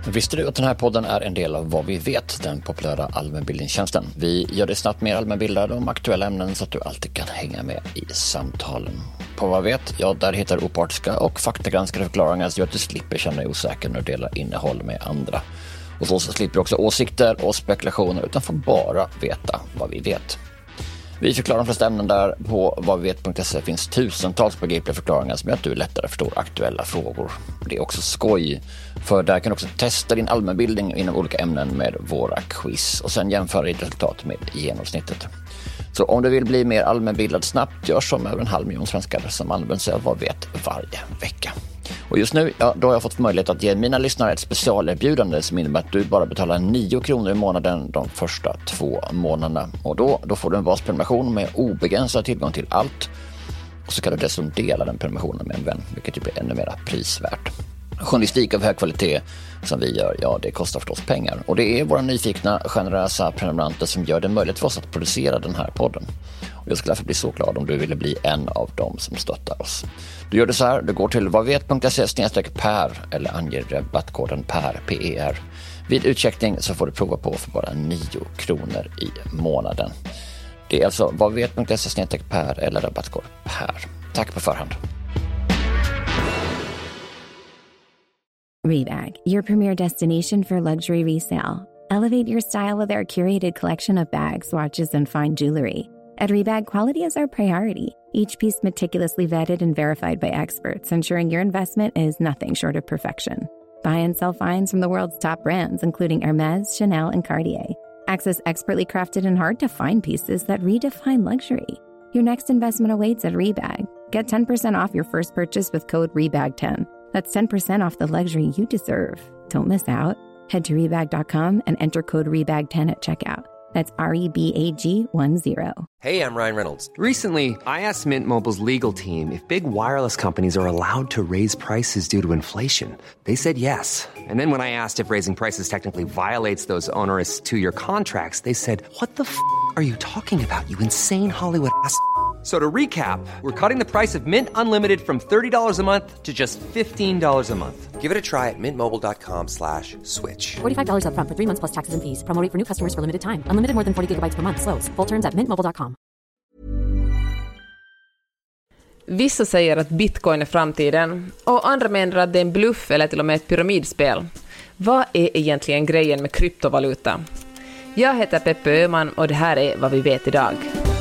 Visste du att den här podden är en del av Vad vi vet, den populära allmänbildningstjänsten? Vi gör det snabbt mer allmänbildade om aktuella ämnen så att du alltid kan hänga med i samtalen. På Vad vi vet, ja, där hittar du opartiska och faktagranskade förklaringar så att du slipper känna dig osäker när du delar innehåll med andra. Och så slipper du också åsikter och spekulationer utan får bara veta vad vi vet. Vi förklarar de flesta ämnen där. På vadvivet.se finns tusentals begripliga förklaringar som gör att du lättare förstår aktuella frågor. Det är också skoj, för där kan du också testa din allmänbildning inom olika ämnen med våra quiz och sen jämföra ditt resultat med genomsnittet. Så om du vill bli mer allmänbildad snabbt, gör som över 500 000 svenskar som använder sig av Vad vet varje vecka. Och just nu, ja, då har jag fått möjlighet att ge mina lyssnare ett specialerbjudande som innebär att du bara betalar 9 kronor i månaden de första 2 månaderna. Och då får du en vasprenumeration med obegränsad tillgång till allt. Och så kan du dessutom dela den prenumerationen med en vän, vilket ju blir ännu mer prisvärt. Journalistik av hög kvalitet som vi gör, ja, det kostar förstås pengar. Och det är våra nyfikna, generösa prenumeranter som gör det möjligt för oss att producera den här podden. Och jag skulle därför bli så glad om du ville bli en av dem som stöttar oss. Du gör det så här, du går till vadvet.se/per eller anger rabattkoden PER. Vid utcheckning så får du prova på för bara 9 kronor i månaden. Det är alltså vadvet.se/per eller rabattkod PER. Tack på förhand. Rebag, your premier destination for luxury resale. Elevate your style with our curated collection of bags, watches, and fine jewelry. At Rebag, quality is our priority. Each piece meticulously vetted and verified by experts, ensuring your investment is nothing short of perfection. Buy and sell finds from the world's top brands, including Hermes, Chanel, and Cartier. Access expertly crafted and hard-to-find pieces that redefine luxury. Your next investment awaits at Rebag. Get 10% off your first purchase with code REBAG10. That's 10% off the luxury you deserve. Don't miss out. Head to Rebag.com and enter code REBAG10 at checkout. That's REBAG10. Hey, I'm Ryan Reynolds. Recently, I asked Mint Mobile's legal team if big wireless companies are allowed to raise prices due to inflation. They said yes. And then when I asked if raising prices technically violates those onerous 2-year contracts, they said, "What the f*** are you talking about, you insane Hollywood ass?" So to recap, we're cutting the price of Mint Unlimited from $30 a month to just $15 a month. Give it a try at mintmobile.com/switch. $45 up front for 3 months plus taxes and fees. Promo rate for new customers for limited time. Unlimited more than 40 gigabytes per month. Slows full terms at mintmobile.com. Vissa säger att bitcoin är framtiden och andra menar att det är en bluff eller till och med ett pyramidspel. Vad är egentligen grejen med kryptovaluta? Jag heter Peppe Öhman och det här är Vad vi vet idag.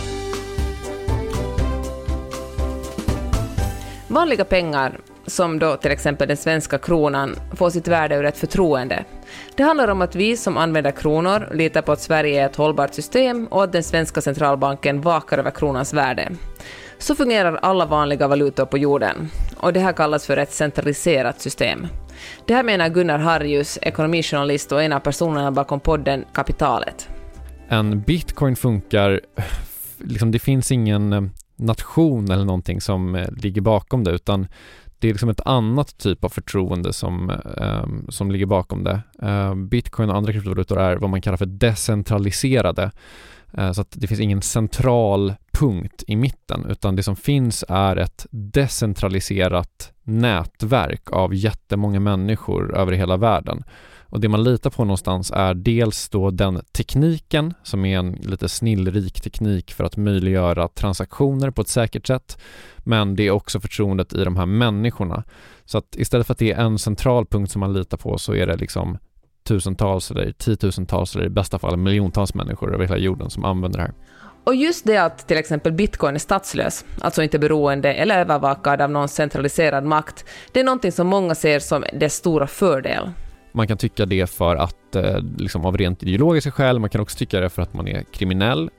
Vanliga pengar, som då till exempel den svenska kronan, får sitt värde ur ett förtroende. Det handlar om att vi som använder kronor litar på att Sverige är ett hållbart system och att den svenska centralbanken vakar över kronans värde. Så fungerar alla vanliga valutor på jorden. Och det här kallas för ett centraliserat system. Det här menar Gunnar Harjus, ekonomijournalist och en av personerna bakom podden Kapitalet. En bitcoin funkar, liksom det finns ingen nation eller någonting som ligger bakom det, utan det är liksom ett annat typ av förtroende som ligger bakom det. Bitcoin och andra kryptovalutor är vad man kallar för decentraliserade. Så att det finns ingen central punkt i mitten, utan det som finns är ett decentraliserat nätverk av jättemånga människor över hela världen. Och det man litar på någonstans är dels då den tekniken som är en lite snillrik teknik för att möjliggöra transaktioner på ett säkert sätt. Men det är också förtroendet i de här människorna. Så att istället för att det är en central punkt som man litar på så är det liksom tusentals eller tiotusentals eller i bästa fall miljontals människor över hela jorden som använder det här. Och just det att till exempel bitcoin är statslös, alltså inte beroende eller övervakad av någon centraliserad makt, det är någonting som många ser som dess stora fördel. Man kan tycka det för att liksom av rent ideologiska skäl, man kan också tycka det för att man är kriminell.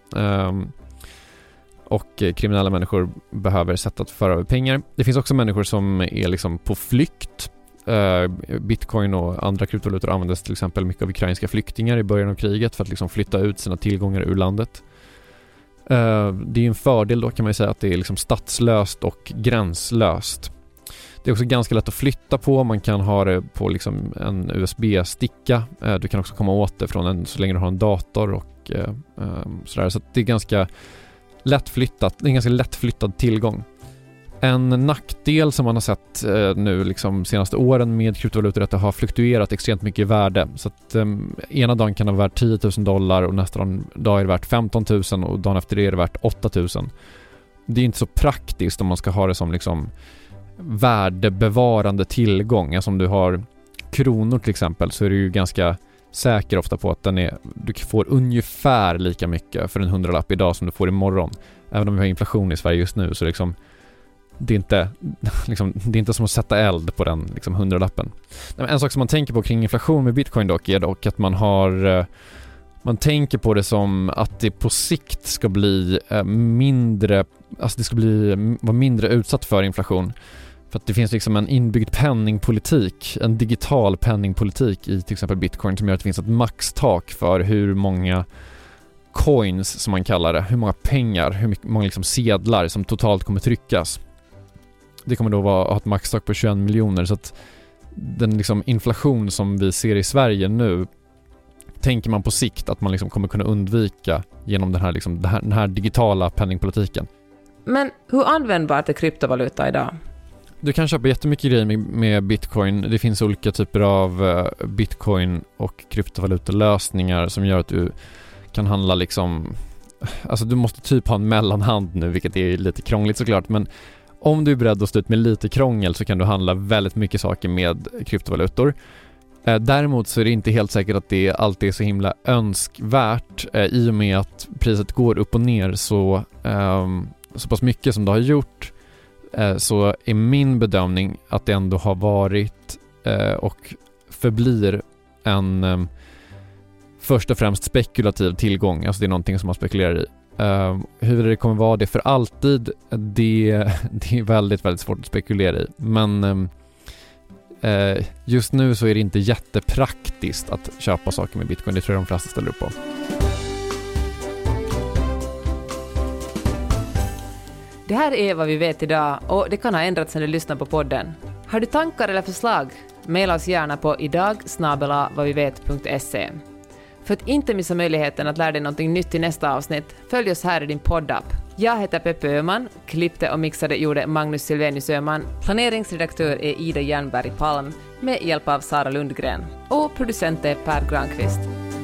Och kriminella människor behöver sätt att föra över pengar. Det finns också människor som är liksom på flykt. Bitcoin och andra kryptovalutor användes till exempel mycket av ukrainska flyktingar i början av kriget för att liksom flytta ut sina tillgångar ur landet. Det är en fördel då, kan man ju säga, att det är liksom statslöst och gränslöst. Det är också ganska lätt att flytta på. Man kan ha det på liksom en USB-sticka. Du kan också komma åt det från så länge du har en dator och sådär. Så det är ganska lätt flyttat. Det är en ganska lätt flyttad tillgång. En nackdel som man har sett nu liksom senaste åren med kryptovalutor är att det har fluktuerat extremt mycket i värde. Så att ena dagen kan det vara värt $10,000 och nästa dag är det värt 15,000 och dagen efter det är det värt 8,000. Det är inte så praktiskt om man ska ha det som liksom värdebevarande tillgång. Alltså om du har kronor till exempel så är du ju ganska säker ofta på att du får ungefär lika mycket för en 100-lapp idag som du får imorgon. Även om vi har inflation i Sverige just nu så liksom det är inte som att sätta eld på den liksom 100-lappen. En sak som man tänker på kring inflation med Bitcoin dock är dock att man tänker på det som att det på sikt ska bli mindre, alltså det ska vara mindre utsatt för inflation. För att det finns liksom en inbyggd penningpolitik, en digital penningpolitik i till exempel Bitcoin som gör att det finns ett maxtak för hur många coins som man kallar det, hur många pengar, hur många liksom sedlar som totalt kommer tryckas. Det kommer då ha ett maxtak på 21 miljoner så att den liksom inflation som vi ser i Sverige nu tänker man på sikt att man liksom kommer kunna undvika genom den här digitala penningpolitiken. Men hur användbart är kryptovaluta idag? Du kan köpa jättemycket grejer med Bitcoin. Det finns olika typer av Bitcoin och kryptovalutalösningar som gör att du kan handla liksom... Alltså du måste typ ha en mellanhand nu, vilket är lite krångligt såklart, men om du är beredd att stå ut med lite krångel så kan du handla väldigt mycket saker med kryptovalutor. Däremot så är det inte helt säkert att det alltid är så himla önskvärt i och med att priset går upp och ner så pass mycket som det har gjort, så är min bedömning att det ändå har varit och förblir en först och främst spekulativ tillgång. Alltså det är någonting som man spekulerar i. Hur det kommer vara det för alltid, det är väldigt, väldigt svårt att spekulera i. Men just nu så är det inte jättepraktiskt att köpa saker med Bitcoin. Det tror jag de flesta ställer upp på. Det här är vad vi vet idag och det kan ha ändrats när du lyssnar på podden. Har du tankar eller förslag? Maila oss gärna på idag@vadvivet.se. För att inte missa möjligheten att lära dig någonting nytt i nästa avsnitt, följ oss här i din poddapp. Jag heter Peppe Öhman, klippte och mixade gjorde Magnus Silvenius Öhman, planeringsredaktör är Ida Jernberg Palm med hjälp av Sara Lundgren och producent är Per Granqvist.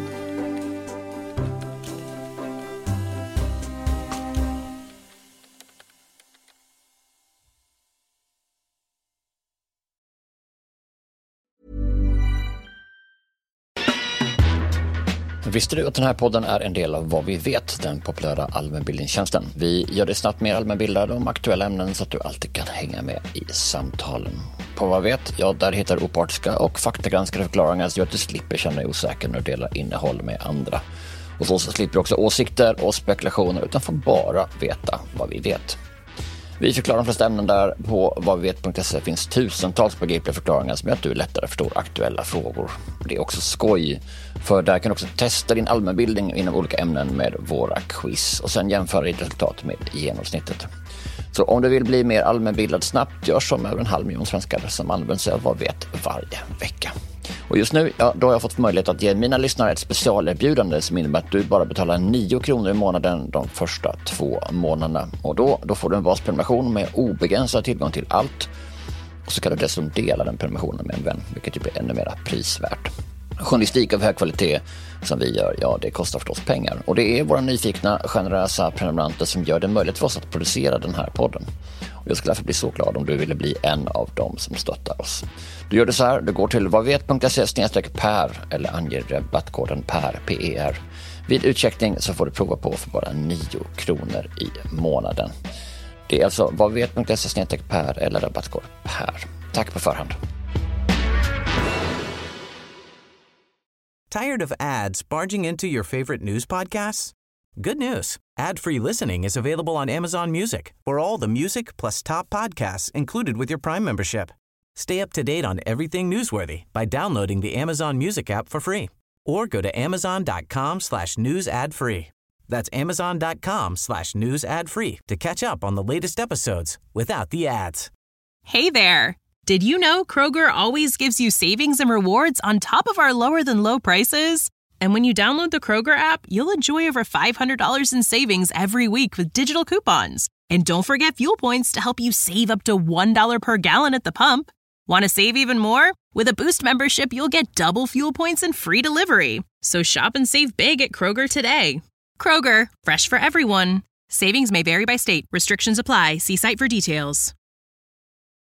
Visste du att den här podden är en del av Vad vi vet, den populära allmänbildningstjänsten? Vi gör det snabbt mer allmänbildad om aktuella ämnen så att du alltid kan hänga med i samtalen. På Vad vi vet, ja, där hittar opartiska och faktagranskade förklaringar så att du slipper känna dig osäker när du delar innehåll med andra. Och så slipper du också åsikter och spekulationer utan får bara veta vad vi vet. Vi förklarar de flesta ämnen där. På vadvivet.se finns tusentals begripliga förklaringar som gör att du lättare förstår aktuella frågor. Det är också skoj, för där kan du också testa din allmänbildning inom olika ämnen med våra quiz och sen jämföra ditt resultat med genomsnittet. Så om du vill bli mer allmänbildad snabbt, gör som över 500 000 svenskar som använder sig av Vad vet varje vecka. Och just nu, ja, då har jag fått möjlighet att ge mina lyssnare ett specialerbjudande som innebär att du bara betalar 9 kronor i månaden de första 2 månaderna. Och då får du en basprenumeration med obegränsad tillgång till allt. Och så kan du dessutom dela den prenumerationen med en vän, vilket ju blir ännu mer prisvärt. Journalistik av hög kvalitet som vi gör, ja, det kostar förstås pengar. Och det är våra nyfikna, generösa prenumeranter som gör det möjligt för oss att producera den här podden. Och jag skulle därför bli så glad om du ville bli en av dem som stöttar oss. Du gör det så här, du går till vadvivet.se/per eller anger rabattkoden PER, PER. Vid utcheckning så får du prova på för bara 9 kronor i månaden. Det är alltså vadvivet.se/per eller rabattkod PER. Tack på förhand. Tired of ads barging into your favorite news podcasts? Good news. Ad-free listening is available on Amazon Music for all the music plus top podcasts included with your Prime membership. Stay up to date on everything newsworthy by downloading the Amazon Music app for free or go to amazon.com/news ad free. That's amazon.com/news ad free to catch up on the latest episodes without the ads. Hey there. Did you know Kroger always gives you savings and rewards on top of our lower than low prices? And when you download the Kroger app, you'll enjoy over $500 in savings every week with digital coupons. And don't forget fuel points to help you save up to $1 per gallon at the pump. Want to save even more? With a Boost membership, you'll get double fuel points and free delivery. So shop and save big at Kroger today. Kroger, fresh for everyone. Savings may vary by state. Restrictions apply. See site for details.